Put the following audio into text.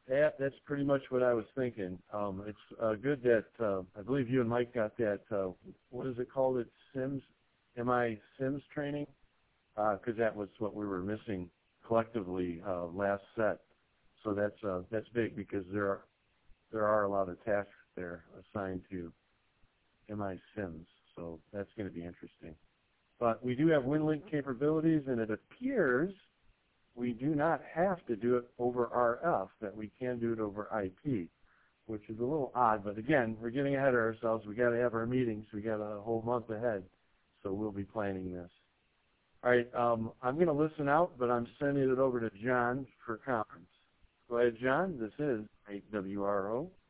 That's pretty much what I was thinking. It's good that I believe you and Mike got that. What is it called? It's Sims, MI Sims training, because that was what we were missing collectively last set. So that's big because there are a lot of tasks there assigned to MI Sims. So that's going to be interesting. But we do have WinLink capabilities, and it appears we do not have to do it over RF, that we can do it over IP, which is a little odd. But again, we're getting ahead of ourselves. We got to have our meetings. We got a whole month ahead, so we'll be planning this. All right, I'm going to listen out, but I'm sending it over to John for conference. Go ahead, John. This is 8WRO.